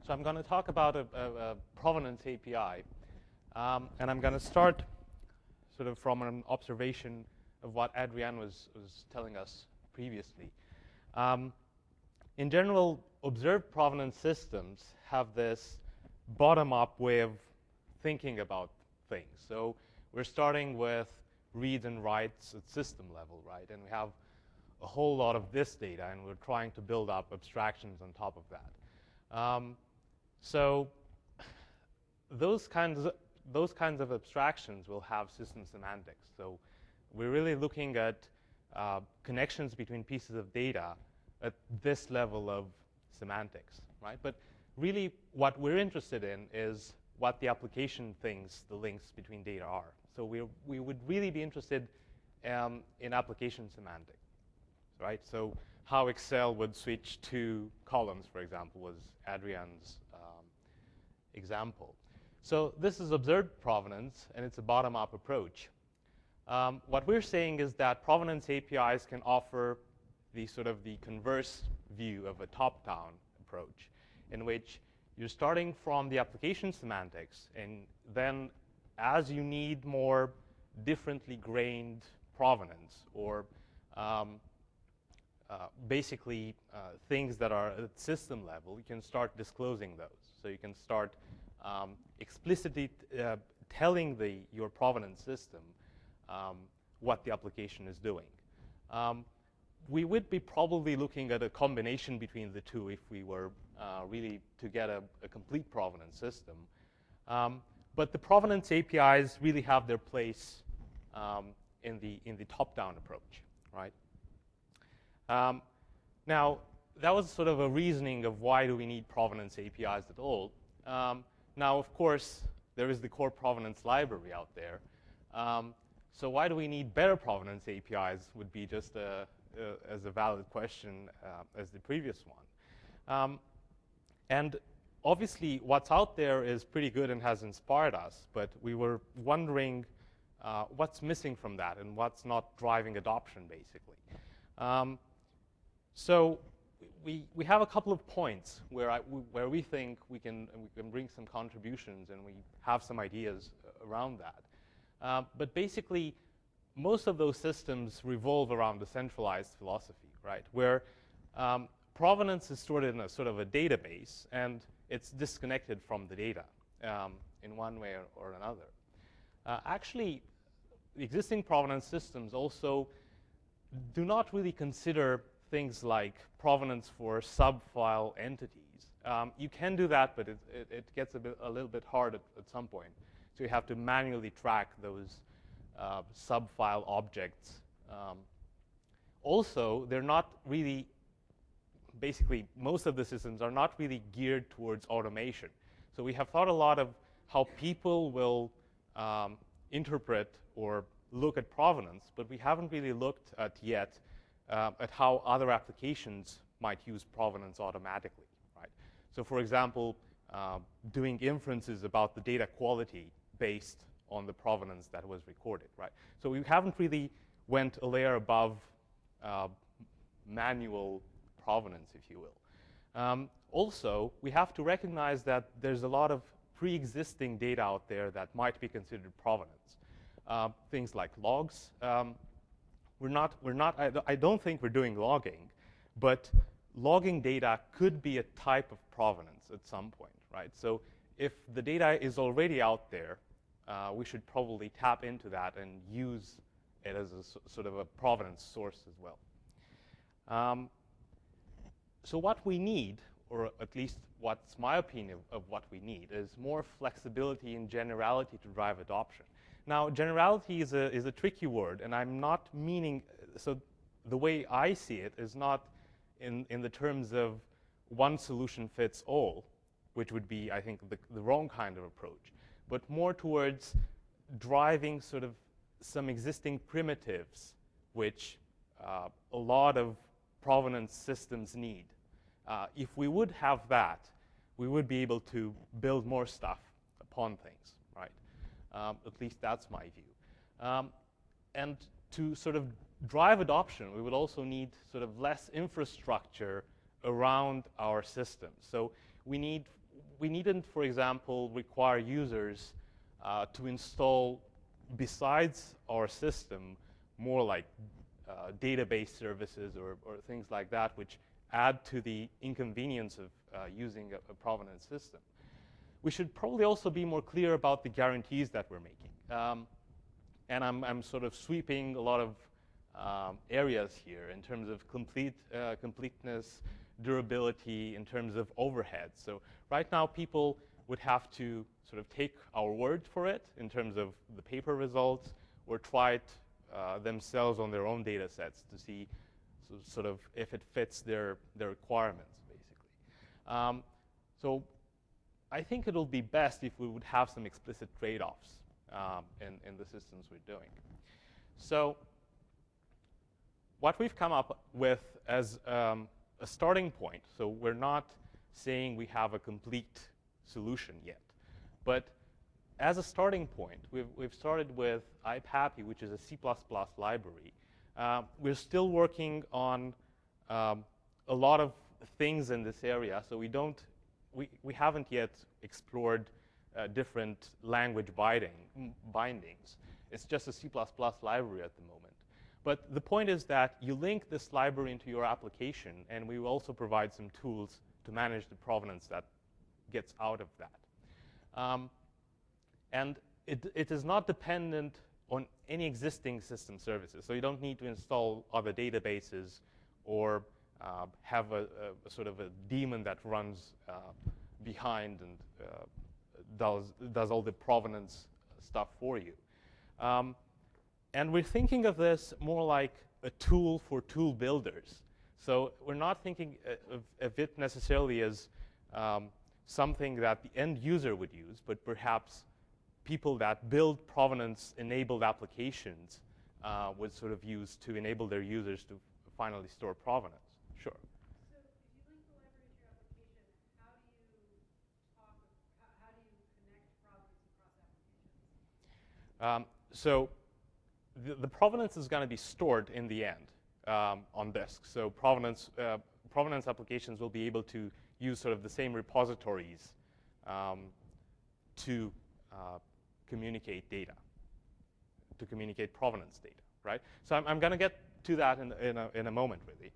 So I'm going to talk about a provenance API. And I'm going to start sort of from an observation of what Adrian was telling us previously. In general, observed provenance systems have this bottom-up way of thinking about things. So we're starting with reads and writes at system level, right? And we have a whole lot of this data, and we're trying to build up abstractions on top of that. So those kinds of abstractions will have system semantics. So we're really looking at connections between pieces of data at this level of semantics, right? But really, what we're interested in is what the application thinks the links between data are. So we would really be interested in application semantics, right? So how Excel would switch to columns, for example, was Adrian's example. So this is observed provenance, and it's a bottom-up approach. What we're saying is that provenance APIs can offer the sort of the converse view of a top-down approach, in which you're starting from the application semantics, and then as you need more differently grained provenance, or basically things that are at system level, you can start disclosing those. So you can start explicitly telling your provenance system what the application is doing. We would be probably looking at a combination between the two if we were really to get a complete provenance system. But the provenance APIs really have their place in the top-down approach, right? Now, that was sort of a reasoning of why do we need provenance APIs at all. Now, of course, there is the core provenance library out there. So why do we need better provenance APIs would be just as a valid question as the previous one. And obviously, what's out there is pretty good and has inspired us. But we were wondering what's missing from that and what's not driving adoption, basically. So we have a couple of points where we think we can bring some contributions, and we have some ideas around that. But basically, most of those systems revolve around a centralized philosophy, right? Where provenance is stored in a sort of a database, and it's disconnected from the data in one way or another. Actually, the existing provenance systems also do not really consider things like provenance for subfile entities. You can do that, but it gets a little bit hard at some point. So you have to manually track those subfile objects. Also, they're not really, basically, most of the systems are not really geared towards automation. So we have thought a lot of how people will interpret or look at provenance, but we haven't really looked at yet at how other applications might use provenance automatically, right? So for example, doing inferences about the data quality based on the provenance that was recorded, right? So we haven't really went a layer above manual provenance, if you will. Also, we have to recognize that there's a lot of pre-existing data out there that might be considered provenance. Things like logs. I don't think we're doing logging, but logging data could be a type of provenance at some point, right? So if the data is already out there, we should probably tap into that and use it as a sort of a provenance source as well. So what we need, or at least what's my opinion of what we need, is more flexibility and generality to drive adoption. Now, generality is a tricky word, and I'm not meaning, so the way I see it is not in the terms of one solution fits all, which would be, I think, the wrong kind of approach, but more towards driving sort of some existing primitives, which a lot of provenance systems need. If we would have that, we would be able to build more stuff upon things, right? At least that's my view. And to sort of drive adoption, we would also need sort of less infrastructure around our systems. So we need we needn't, for example, require users to install, besides our system, more like database services or things like that, which add to the inconvenience of using a provenance system. We should probably also be more clear about the guarantees that we're making. And I'm sort of sweeping a lot of areas here in terms of completeness, durability, in terms of overhead. So right now, people would have to sort of take our word for it in terms of the paper results, or try it themselves on their own data sets to see sort of if it fits their requirements, basically. So I think it'll be best if we would have some explicit trade-offs in the systems we're doing. So what we've come up with as a starting point, so we're not saying we have a complete solution yet, but as a starting point, we've started with IPAPI, which is a C++ library. We're still working on a lot of things in this area, so we haven't yet explored different language bindings. It's just a C++ library at the moment. But the point is that you link this library into your application, and we will also provide some tools to manage the provenance that gets out of that. And it is not dependent on any existing system services. So you don't need to install other databases or have a sort of a daemon that runs behind and does all the provenance stuff for you. And we're thinking of this more like a tool for tool builders. So we're not thinking of it necessarily as something that the end user would use, but perhaps people that build provenance-enabled applications would sort of use to enable their users to finally store provenance. Sure. So if you link the library to your application, how do you connect provenance across applications? So the provenance is going to be stored in the end on disk. So provenance applications will be able to use sort of the same repositories to communicate data, to communicate provenance data, right? So I'm going to get to that in a moment, really.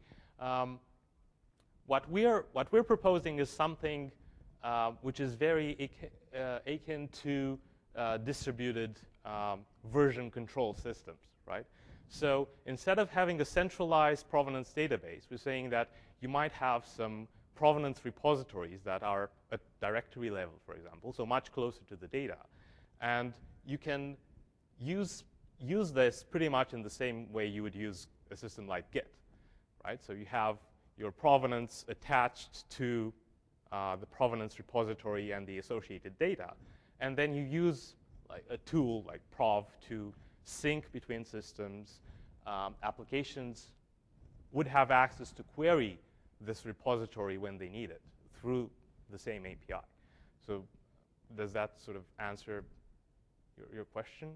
What we're proposing is something which is very akin to distributed version control systems, right? So instead of having a centralized provenance database, we're saying that you might have some provenance repositories that are at directory level, for example, so much closer to the data. And you can use this pretty much in the same way you would use a system like Git, right? So you have your provenance attached to the provenance repository and the associated data. And then you use like a tool like Prov to sync between systems. Applications would have access to query this repository when they need it through the same API. So does that sort of answer your question?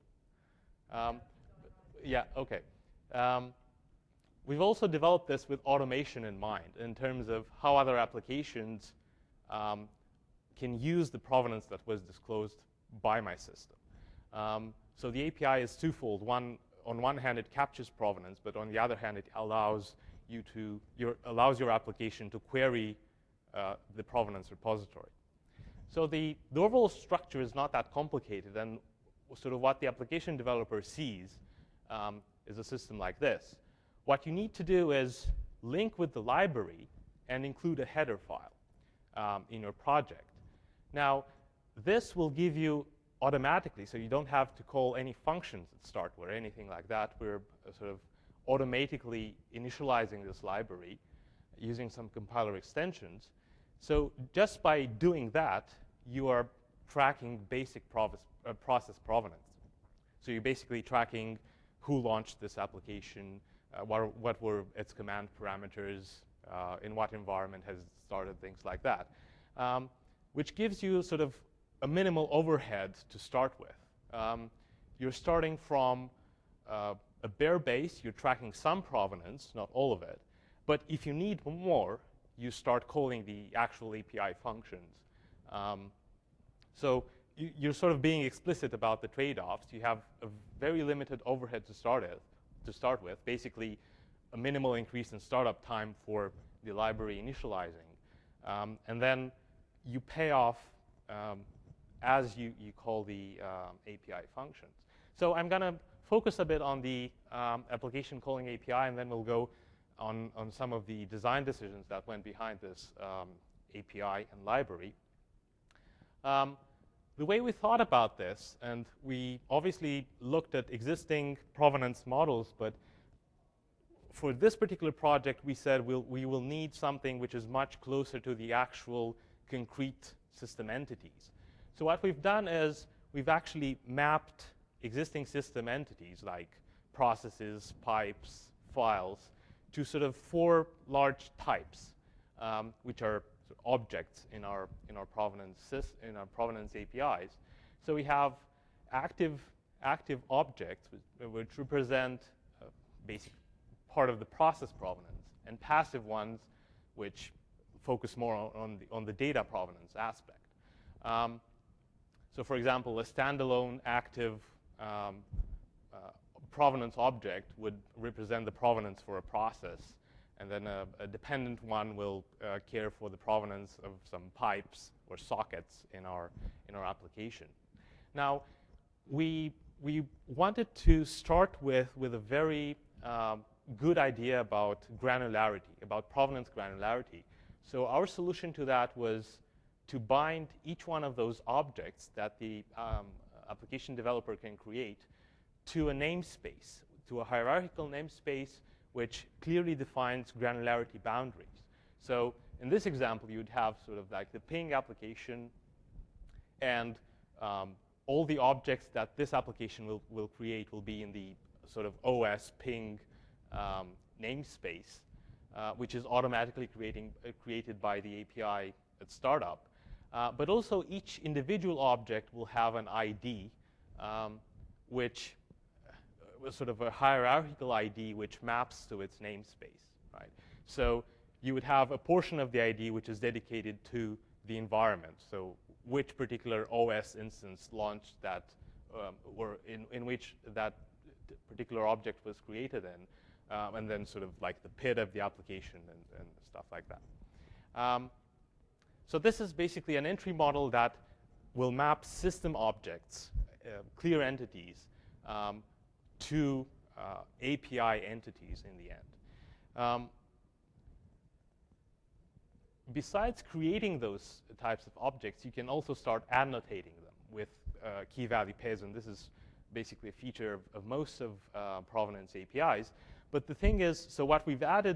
Yeah, OK. We've also developed this with automation in mind in terms of how other applications can use the provenance that was disclosed by my system. So the API is twofold. On one hand, it captures provenance, but on the other hand, it allows your application to query the provenance repository. So the overall structure is not that complicated, and sort of what the application developer sees is a system like this. What you need to do is link with the library and include a header file in your project. Now, this will give you automatically, so you don't have to call any functions at start or anything like that. We're sort of automatically initializing this library using some compiler extensions. So just by doing that, you are tracking basic process provenance. So you're basically tracking who launched this application, what were its command parameters, in what environment has it started, things like that, which gives you sort of a minimal overhead to start with. You're starting from a bare base. You're tracking some provenance, not all of it. But if you need more, you start calling the actual API functions So you're sort of being explicit about the trade-offs. You have a very limited overhead to start with, basically a minimal increase in startup time for the library initializing. And then you pay off as you call the API functions. So I'm going to focus a bit on the application calling API, and then we'll go on some of the design decisions that went behind this API and library. The way we thought about this, and we obviously looked at existing provenance models, but for this particular project, we said we will need something which is much closer to the actual concrete system entities. So what we've done is we've actually mapped existing system entities like processes, pipes, files, to sort of 4 large types, which are objects in our provenance APIs. So we have active objects which represent basic part of the process provenance, and passive ones which focus more on the data provenance aspect. So for example, a standalone active provenance object would represent the provenance for a process, and then a dependent one will care for the provenance of some pipes or sockets in our application. Now, we wanted to start with a very good idea about granularity, about provenance granularity. So our solution to that was to bind each one of those objects that the application developer can create to a namespace, to a hierarchical namespace which clearly defines granularity boundaries. So in this example, you'd have sort of like the ping application, and all the objects that this application will create will be in the sort of OS ping namespace, which is automatically created by the API at startup. But also each individual object will have an ID, which was sort of a hierarchical ID which maps to its namespace, right? So you would have a portion of the ID which is dedicated to the environment. So which particular OS instance launched that, or in which that particular object was created in, and then sort of like the PID of the application and stuff like that. So this is basically an entry model that will map system objects, clear entities, to API entities in the end. Besides creating those types of objects, you can also start annotating them with key value pairs, and this is basically a feature of most of provenance APIs. But the thing is, so what we've added,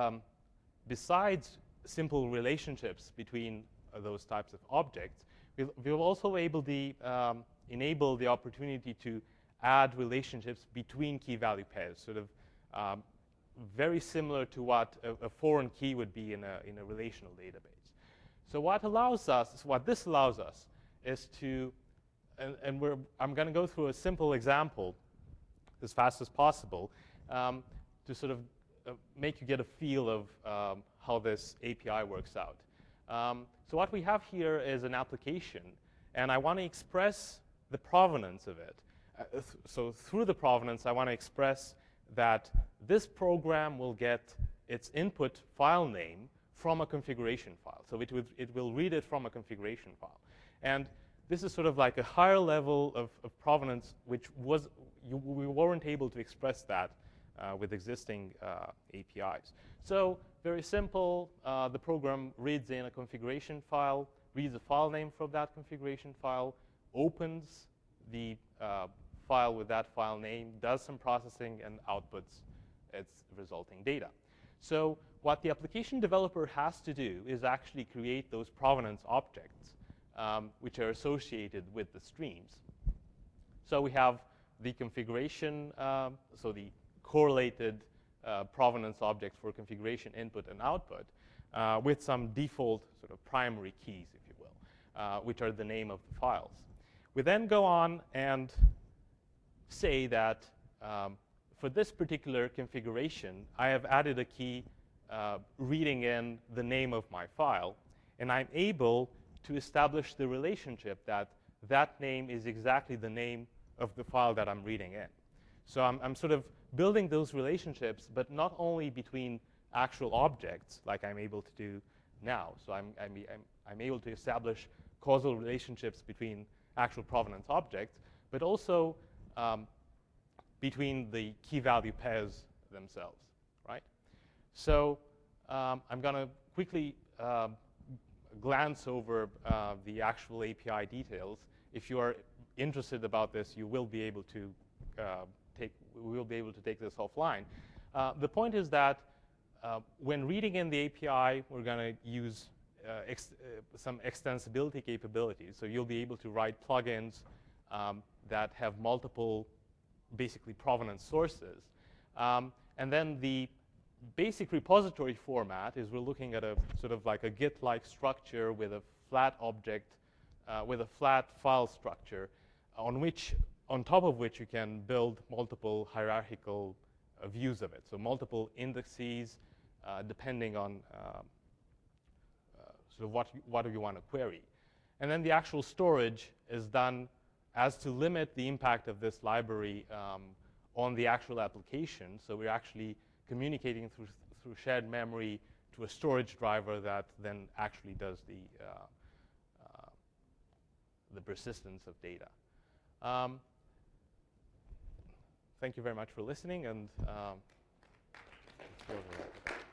besides simple relationships between those types of objects, we've also enable the opportunity to add relationships between key value pairs, sort of very similar to what a foreign key would be in a relational database. So what this allows us is to, I'm going to go through a simple example as fast as possible to sort of make you get a feel of how this API works out. So what we have here is an application, and I want to express the provenance of it. So through the provenance, I want to express that this program will get its input file name from a configuration file. So it will read it from a configuration file. And this is sort of like a higher level of provenance, which we weren't able to express that with existing APIs. So very simple. The program reads in a configuration file, reads a file name from that configuration file, opens the file with that file name, does some processing, and outputs its resulting data. So what the application developer has to do is actually create those provenance objects, which are associated with the streams. So we have the configuration, so the correlated provenance objects for configuration input and output, with some default sort of primary keys, if you will, which are the name of the files. We then go on and say that for this particular configuration, I have added a key reading in the name of my file, and I'm able to establish the relationship that that name is exactly the name of the file that I'm reading in. So I'm sort of building those relationships, but not only between actual objects, like I'm able to do now. So I'm able to establish causal relationships between actual provenance objects, but also between the key value pairs themselves, right? So I'm going to quickly glance over the actual API details. If you are interested about this, you will be able to take this offline. The point is that when reading in the API, we're going to use some extensibility capabilities. So you'll be able to write plugins that have multiple, basically, provenance sources. And then the basic repository format is we're looking at a sort of like a Git-like structure with a flat object, with a flat file structure, on top of which you can build multiple hierarchical views of it. So multiple indexes, depending on sort of what you want to query. And then the actual storage is done as to limit the impact of this library on the actual application. So we're actually communicating through shared memory to a storage driver that then actually does the persistence of data. Thank you very much for listening, and